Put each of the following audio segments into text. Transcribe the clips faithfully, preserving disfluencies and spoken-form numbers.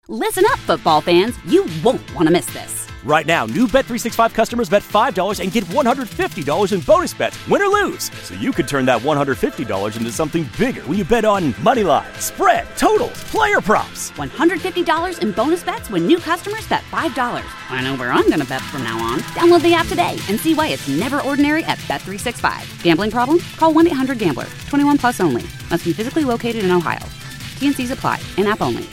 Listen up, football fans. You won't want to miss this. Right now, new Bet three sixty-five customers bet five dollars and get one hundred fifty dollars in bonus bets, win or lose. So you could turn that one hundred fifty dollars into something bigger when you bet on money line, spread, totals, player props. one hundred fifty dollars in bonus bets when new customers bet five dollars. I know where I'm going to bet from now on. Download the app today and see why it's never ordinary at Bet three sixty-five. Gambling problem? Call one eight hundred gambler. twenty-one plus only. Must be physically located in Ohio. T N Cs apply. In-app only.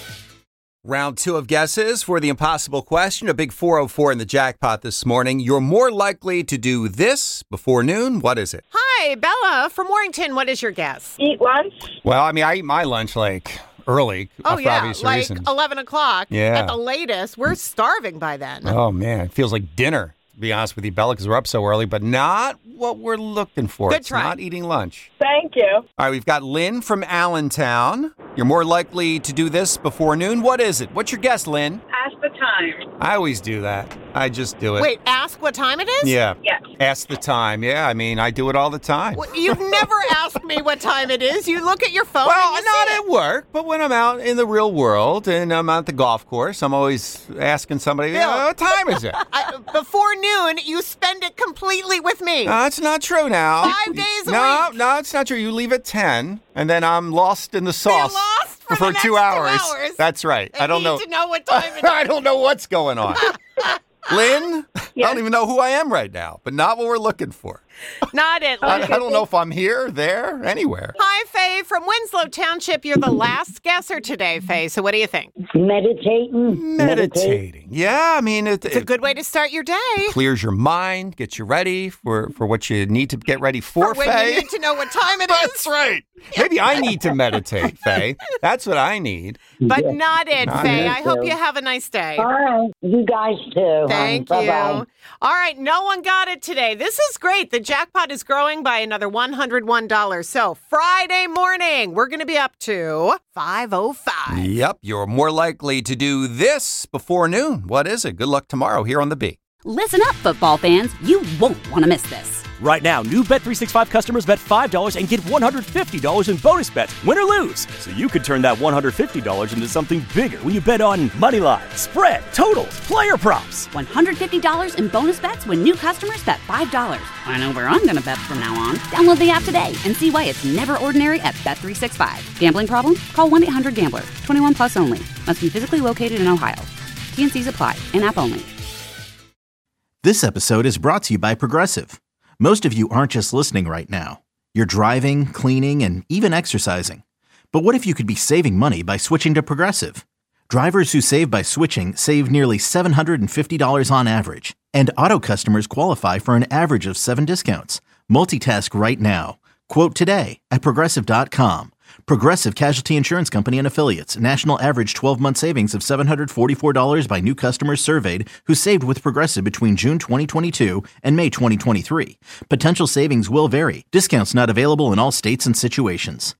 Round two of guesses for the impossible question. A big four oh four in the jackpot this morning. You're more likely to do this before noon. What is it? Hi, Bella from Warrington. What is your guess? Eat lunch? Well, I mean, I eat my lunch like early Oh, for yeah, obvious like reasons. eleven o'clock Yeah. at the latest. We're starving by then. Oh, man. It feels like dinner, to be honest with you, Bella, because we're up so early, but not what we're looking for. Good It's try. not eating lunch. Thank you. All right, we've got Lynn from Allentown. You're more likely to do this before noon. What is it? What's your guess, Lynn? Ask the time. I always do that. I just do it. Wait, ask what time it is? Yeah. Yes. Ask the time. Yeah, I mean, I do it all the time. Well, you've never asked me what time it is. You look at your phone Well, and you not see at it. work, but when I'm out in the real world and I'm at the golf course, I'm always asking somebody, Bill. "Uh, what time is it? I, before noon, you spend it completely with me. No, that's not true now. Five days a no, week. No, it's not true. You leave at ten, and then I'm lost in the sauce lost for the for next two two hours. hours. That's right. I don't need know. to know what time it is. I don't know what's going on. Lynn, I Yes. don't even know who I am right now, but not what we're looking for. Not it. I, Lynn. I don't know if I'm here, there, anywhere. Hi, Faye from Winslow Township. You're the last guesser today, Faye. So what do you think? Meditating. Meditating. Yeah, I mean, it, It's a good way to start your day. clears your mind, gets you ready for, for what you need to get ready for, For when Faye. you need to know what time it is. That's right. Maybe I need to meditate, Faye. That's what I need. But not it, Not Faye. it. I hope you have a nice day. All right. You guys too. Thank hon. you. Bye-bye. All right, no one got it today. This is great. The jackpot is growing by another one hundred one dollars. So Friday morning, we're going to be up to five oh five. Yep, you're more likely to do this before noon. What is it? Good luck tomorrow here on the B. Listen up, football fans. You won't want to miss this. Right now, new Bet three sixty-five customers bet five dollars and get one hundred fifty dollars in bonus bets, win or lose. So you could turn that one hundred fifty dollars into something bigger when you bet on money line, spread, totals, player props. one hundred fifty dollars in bonus bets when new customers bet five dollars. I know where I'm going to bet from now on. Download the app today and see why it's never ordinary at Bet three sixty-five. Gambling problem? Call one eight hundred gambler. twenty-one plus only. Must be physically located in Ohio. T N Cs apply. In-app only. This episode is brought to you by Progressive. Most of you aren't just listening right now. You're driving, cleaning, and even exercising. But what if you could be saving money by switching to Progressive? Drivers who save by switching save nearly seven hundred fifty dollars on average. And auto customers qualify for an average of seven discounts. Multitask right now. Quote today at Progressive dot com. Progressive Casualty Insurance Company and Affiliates. National average twelve-month savings of seven hundred forty-four dollars by new customers surveyed who saved with Progressive between June twenty twenty-two and May twenty twenty-three. Potential savings will vary. Discounts not available in all states and situations.